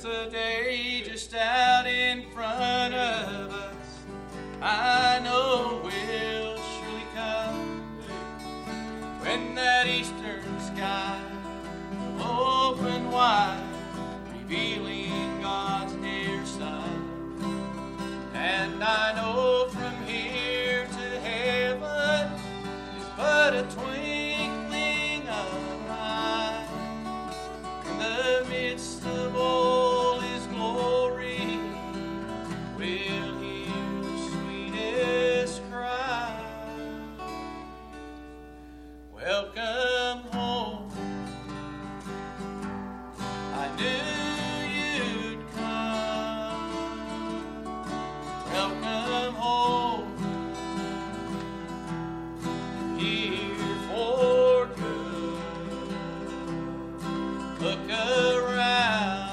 a day just out in front of us, I know will surely come, when that eastern sky will open wide, revealing God's dear Son. And I know from here to heaven is but a twinkling of an eye. In the midst of all His glory, we'll hear the sweetest cry. Welcome home. I knew you'd come. Welcome home. Here for good. Look around.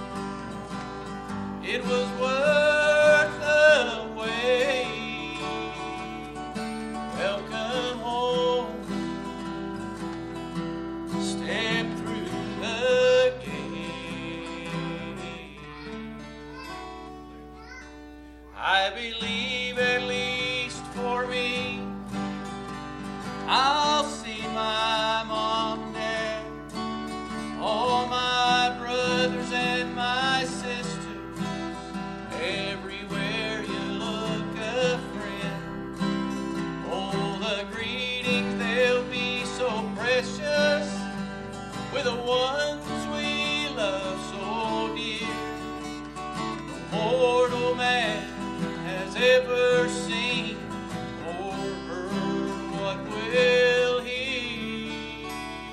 It was worth the wait. Welcome home. Step through the gate. I believe, at least for me, I'll see my mom and dad, all my brothers and my sisters, everywhere you look a friend. Oh, the greetings, they'll be so precious, with the ones we love so dear. No mortal man has ever seen or heard what we'll hear.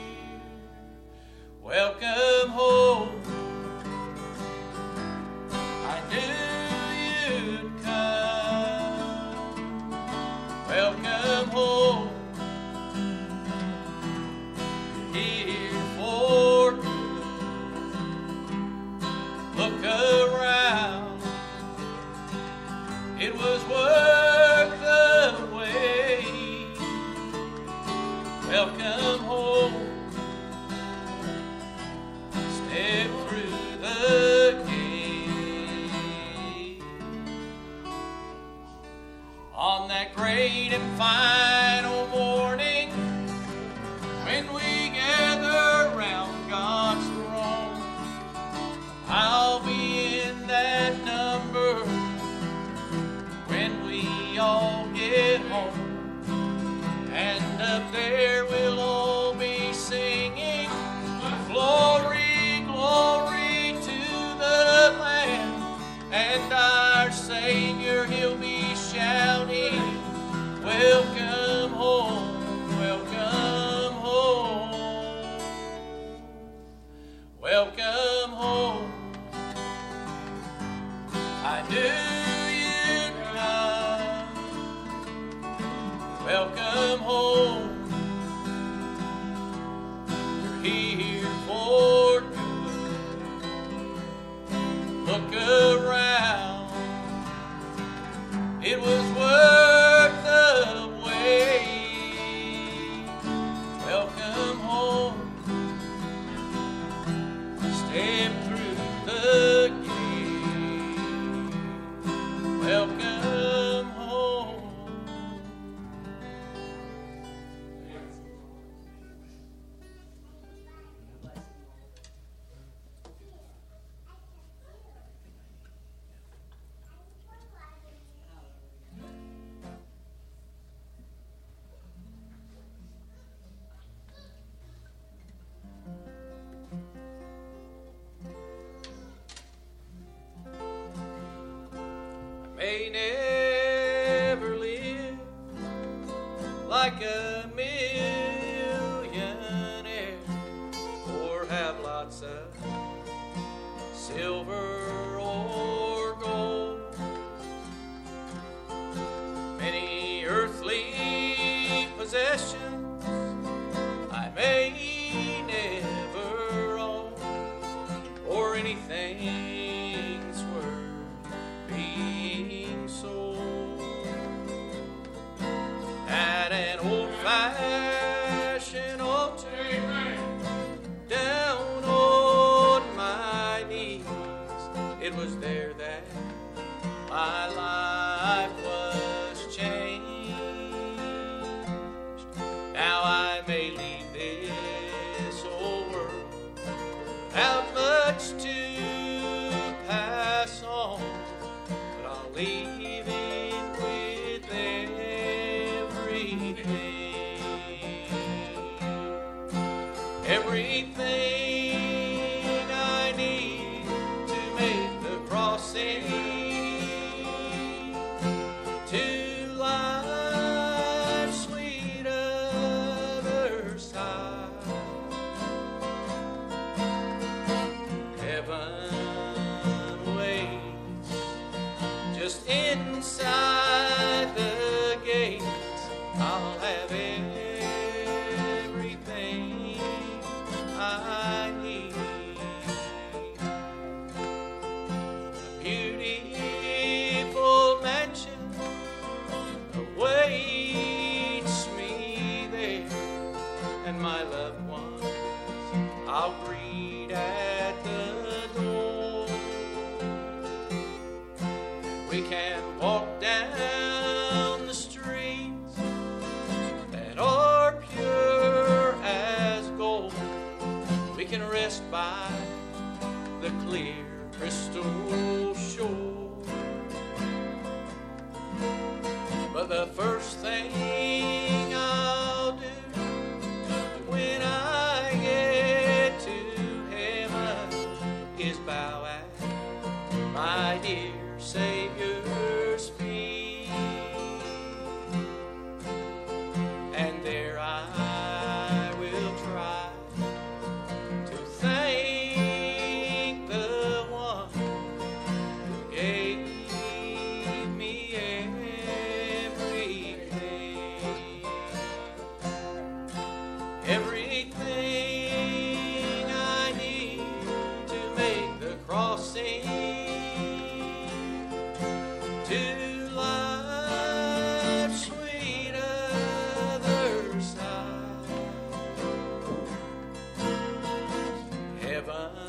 Welcome home. I knew you'd come. Welcome home. Here for good. Look around. It was worth the wait. Welcome home. Step through the gate. On that great and final morning, when we gather round God's throne, I'll be in that number when we all get home. And up there we'll all be singing, glory, glory to the Lamb. And our Savior, He'll be shouting, welcome home, welcome home, welcome home. I knew you'd come. Welcome home. You're here for good. Look around. It was worth the wait. Welcome home. Step through the gate. Welcome home. May never live like a millionaire, or have lots of silver or gold. Many earthly possessions I may never own, or anything's worth being sold. At an old-fashioned altar, down on my knees, wants to pass on, but I'll leave it with everything. Everything I need to make the crossing to life's sweet other side. Heaven waits just inside the gates. I'll have everything I need. A beautiful mansion awaits me there, and my loved ones I'll greet at the door. We can walk down the streets that are pure as gold. We can rest by the clear crystal shore. But the first thing I'll do when I get to heaven is bow at my dear Savior's feet. And there I will try to thank the one who gave me everything. Everything I need to make the crossing to life's sweet other side. Heaven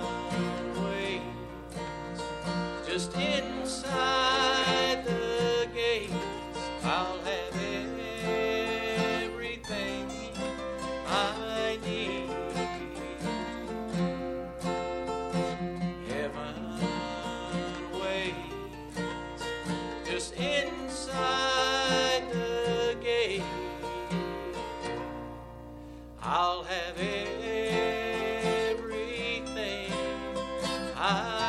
waits just inside the gates. I'll have everything I need. Heaven waits just inside the gate. I'll have everything I